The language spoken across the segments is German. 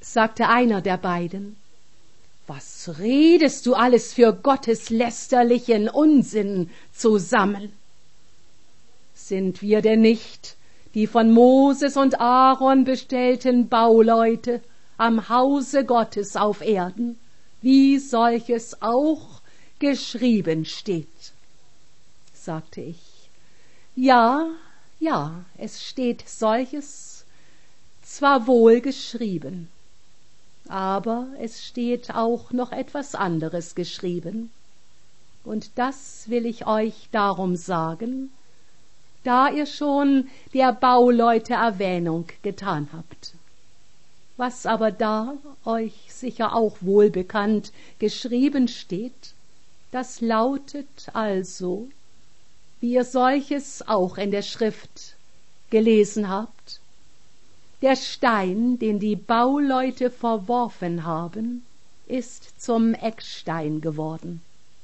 sagte einer der beiden: »Was redest du alles für gotteslästerlichen Unsinn zusammen? Sind wir denn nicht die von Moses und Aaron bestellten Bauleute am Hause Gottes auf Erden, wie solches auch geschrieben steht?« Sagte ich: Ja, es steht solches zwar wohl geschrieben, aber es steht auch noch etwas anderes geschrieben, und das will ich euch darum sagen, da ihr schon der Bauleute Erwähnung getan habt. Was aber da euch sicher auch wohl bekannt geschrieben steht, das lautet also, wie ihr solches auch in der Schrift gelesen habt: Der Stein, den die Bauleute verworfen haben, ist zum Eckstein geworden.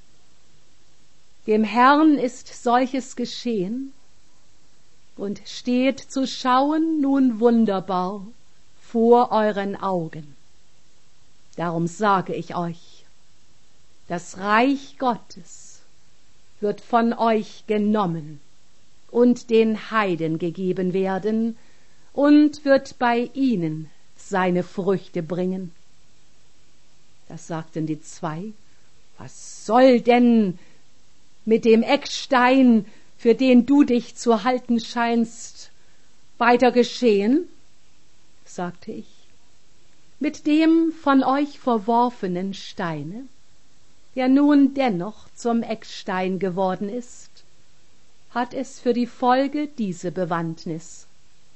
Dem Herrn ist solches geschehen und steht zu schauen nun wunderbar vor euren Augen. Darum sage ich euch, das Reich Gottes wird von euch genommen und den Heiden gegeben werden und wird bei ihnen seine Früchte bringen. Da sagten die zwei: Was soll denn mit dem Eckstein, für den du dich zu halten scheinst, weiter geschehen? Sagte ich: Mit dem von euch verworfenen Steine, der nun dennoch zum Eckstein geworden ist, hat es für die Folge diese Bewandtnis: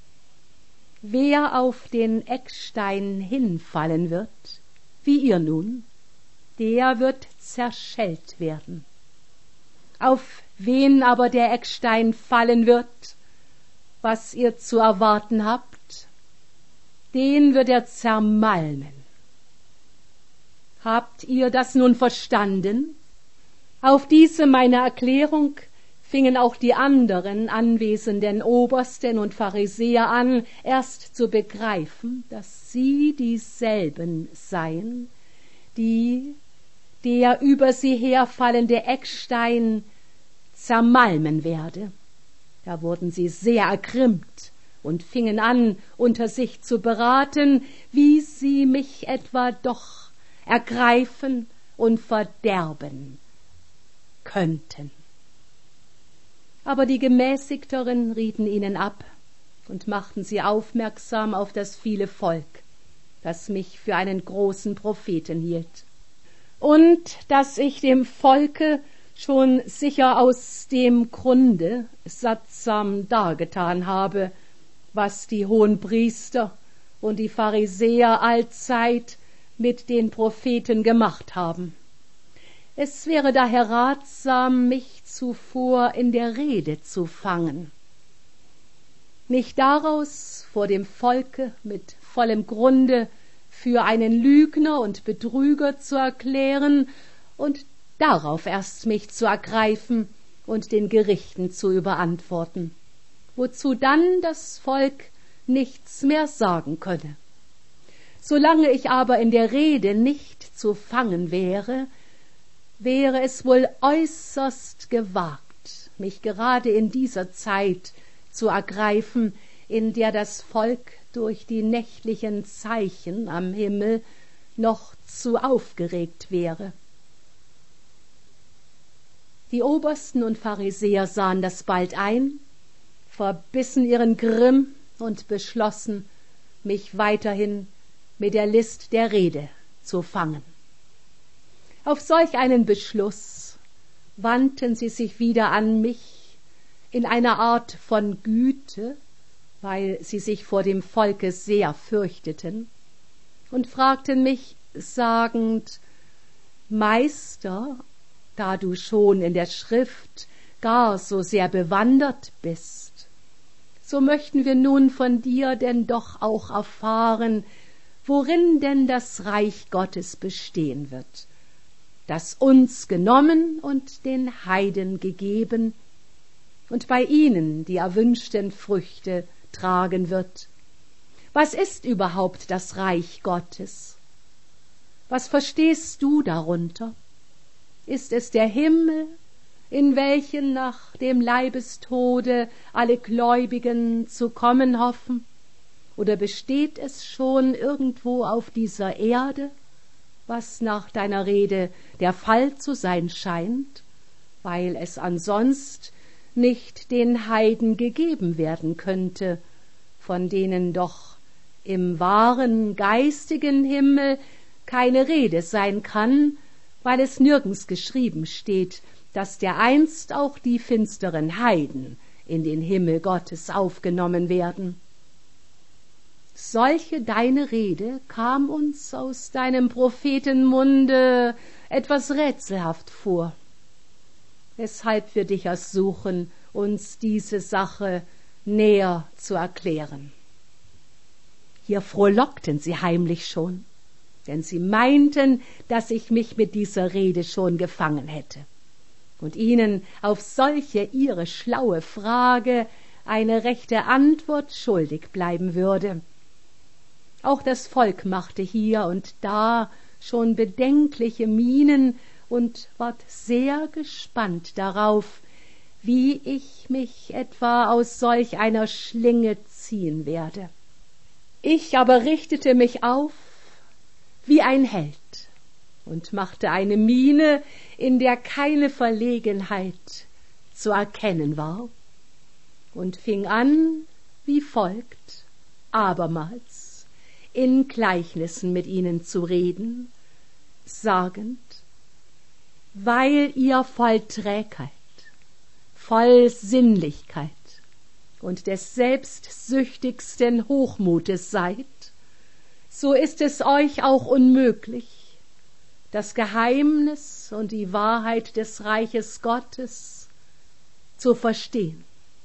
Wer auf den Eckstein hinfallen wird, wie ihr nun, der wird zerschellt werden. Auf wen aber der Eckstein fallen wird, was ihr zu erwarten habt, den wird er zermalmen. Habt ihr das nun verstanden? Auf diese meine Erklärung fingen auch die anderen anwesenden Obersten und Pharisäer an, erst zu begreifen, dass sie dieselben seien, die der über sie herfallende Eckstein zermalmen werde. Da wurden sie sehr ergrimmt und fingen an, unter sich zu beraten, wie sie mich etwa doch ergreifen und verderben könnten. Aber die Gemäßigteren rieten ihnen ab und machten sie aufmerksam auf das viele Volk, das mich für einen großen Propheten hielt, und dass ich dem Volke schon sicher aus dem Grunde sattsam dargetan habe, was die Hohenpriester und die Pharisäer allzeit mit den Propheten gemacht haben. Es wäre daher ratsam, mich zuvor in der Rede zu fangen, mich daraus vor dem Volke mit vollem Grunde für einen Lügner und Betrüger zu erklären und darauf erst mich zu ergreifen und den Gerichten zu überantworten, wozu dann das Volk nichts mehr sagen könne. Solange ich aber in der Rede nicht zu fangen wäre, wäre es wohl äußerst gewagt, mich gerade in dieser Zeit zu ergreifen, in der das Volk durch die nächtlichen Zeichen am Himmel noch zu aufgeregt wäre. Die Obersten und Pharisäer sahen das bald ein, verbissen ihren Grimm und beschlossen, mich weiterhin mit der List der Rede zu fangen. Auf solch einen Beschluss wandten sie sich wieder an mich in einer Art von Güte, weil sie sich vor dem Volke sehr fürchteten, und fragten mich sagend: Meister, da du schon in der Schrift gar so sehr bewandert bist, so möchten wir nun von dir denn doch auch erfahren, worin denn das Reich Gottes bestehen wird, das uns genommen und den Heiden gegeben und bei ihnen die erwünschten Früchte tragen wird, Was ist überhaupt das Reich Gottes? Was verstehst du darunter? Ist es der Himmel, in welchen nach dem Leibestode alle Gläubigen zu kommen hoffen? Oder besteht es schon irgendwo auf dieser Erde, was nach deiner Rede der Fall zu sein scheint, weil es ansonst nicht den Heiden gegeben werden könnte, von denen doch im wahren geistigen Himmel keine Rede sein kann, weil es nirgends geschrieben steht, dass dereinst auch die finsteren Heiden in den Himmel Gottes aufgenommen werden. Solche deine Rede kam uns aus deinem Prophetenmunde etwas rätselhaft vor, weshalb wir dich ersuchen, uns diese Sache näher zu erklären. Hier frohlockten sie heimlich schon, denn sie meinten, dass ich mich mit dieser Rede schon gefangen hätte und ihnen auf solche ihre schlaue Frage eine rechte Antwort schuldig bleiben würde. Auch das Volk machte hier und da schon bedenkliche Mienen und ward sehr gespannt darauf, wie ich mich etwa aus solch einer Schlinge ziehen werde. Ich aber richtete mich auf wie ein Held und machte eine Miene, in der keine Verlegenheit zu erkennen war, und fing an wie folgt, abermals in Gleichnissen mit ihnen zu reden, sagend: Weil ihr voll Trägheit, voll Sinnlichkeit und des selbstsüchtigsten Hochmutes seid, so ist es euch auch unmöglich, das Geheimnis und die Wahrheit des Reiches Gottes zu verstehen.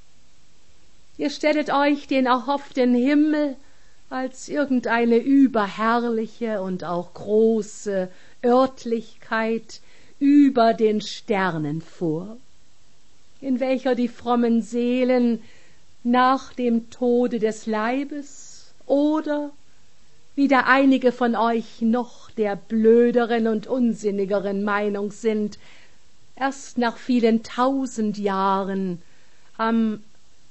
Ihr stellet euch den erhofften Himmel als irgendeine überherrliche und auch große Örtlichkeit über den Sternen vor, in welcher die frommen Seelen nach dem Tode des Leibes oder, wie da einige von euch noch der blöderen und unsinnigeren Meinung sind, erst nach vielen 1000 Jahren am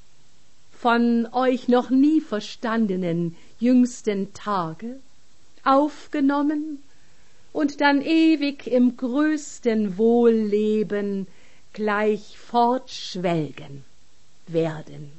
von euch noch nie verstandenen jüngsten Tage aufgenommen und dann ewig im größten Wohlleben gleich fortschwelgen werden.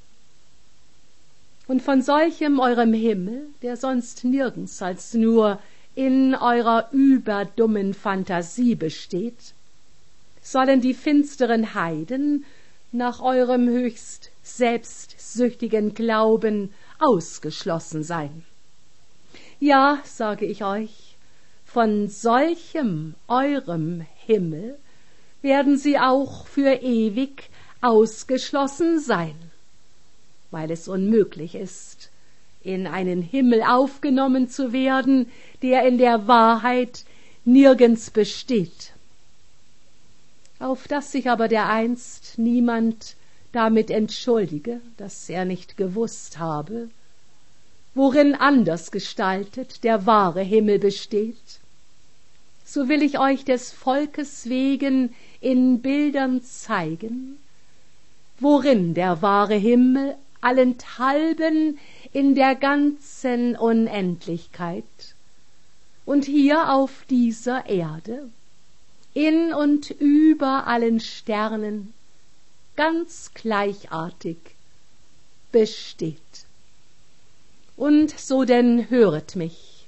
Und von solchem eurem Himmel, der sonst nirgends als nur in eurer überdummen Phantasie besteht, sollen die finsteren Heiden nach eurem höchst selbstsüchtigen Glauben ausgeschlossen sein. Ja, sage ich euch, von solchem eurem Himmel werden sie auch für ewig ausgeschlossen sein, weil es unmöglich ist, in einen Himmel aufgenommen zu werden, der in der Wahrheit nirgends besteht. Auf dass sich aber dereinst niemand damit entschuldige, dass er nicht gewusst habe, worin anders gestaltet der wahre Himmel besteht, so will ich euch des Volkes wegen in Bildern zeigen, worin der wahre Himmel allenthalben in der ganzen Unendlichkeit und hier auf dieser Erde in und über allen Sternen ganz gleichartig besteht. Und so denn höret mich,